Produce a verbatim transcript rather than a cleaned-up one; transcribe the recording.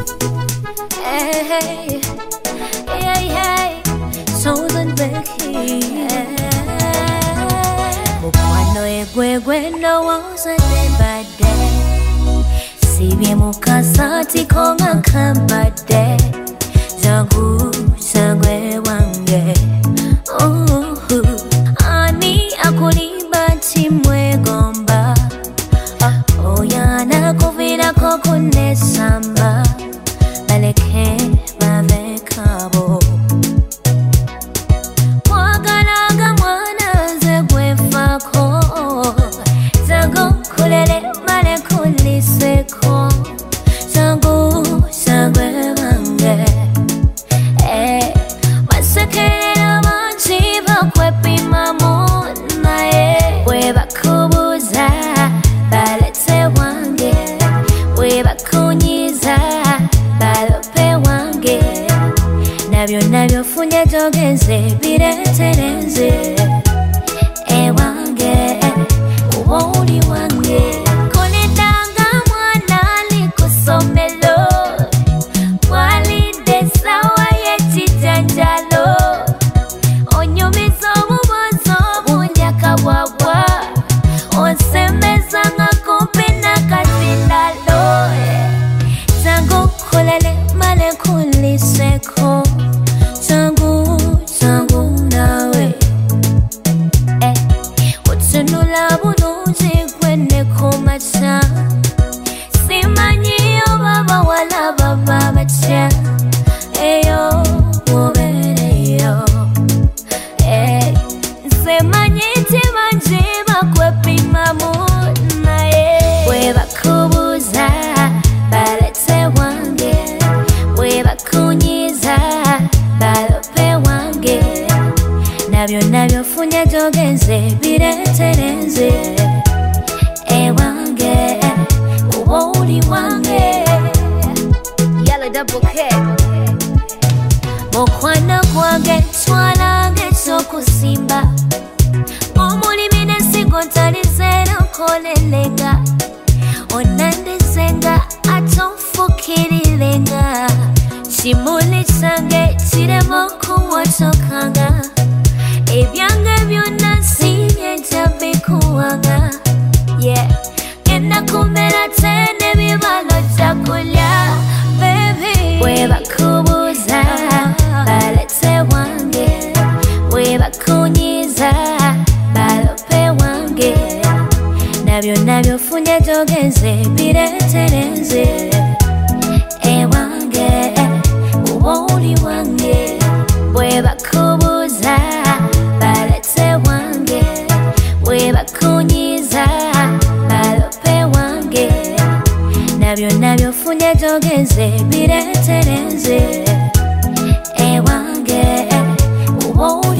Hey, yeah, yeah, chosen Becky. Mukwano egwegwe ndowooza day by day. Sibye mukasati konga kambadde. Jangu sangwe wange. Oh, ani akulimba chimwegomba. Oyana kuvira kokune samba. Baleke bavekabo. Mwagalaga mwana ze gwefako. Zangu kulele male kuliseko. Zangu sangwe wange. Eh, masekelera manchiba kwepima muna ye. Weba kubuza balete wange. Weba kunyiza balope wange. Nabyo nabyo funye jogenze biretereze. E wange, uwoli wange. Kulidanga mwana likusomelo. Walide sawa yechijanjalo. Onyumizo mubozo bunyaka wawa. Onsemeza nga kumpi na kasindalo. Zangu kulele male kuliseko. Zangu, zangu nawe. Eh, utunula bulungi gwene kumacha. Simanyi baba wala baba bacha. Eyo mubereyo. Eh, simanyi timanji bakwepima muna ye. Weba kubuza balete wange. Weba kunyiza balope wange. Nabyo nabyo funye jogenze biretereze. E wange, uwoli wange. Yellow double K. Mukwano gwange twalange ekyokusimba. Omulimi n'ensigo ntalizera nkolelenga. Onandizenga ate onfukirirenga. Kimuli kyange kirema okuwotokanga. Ebyange byonna nsibye nja bikuwanga. Yeah, genda kumera tene bibalo gya kulya. Baby, weba kubuza balete wange. Weba kunyiza balope wange. Nabyo nabyo funye jogenze biretereze. E wange, uwoli wange. Weba kubuza balete wange. Weba kunyiza balope wange. Nabyo nabyo funye jogenze biretereze. E wange, uwoli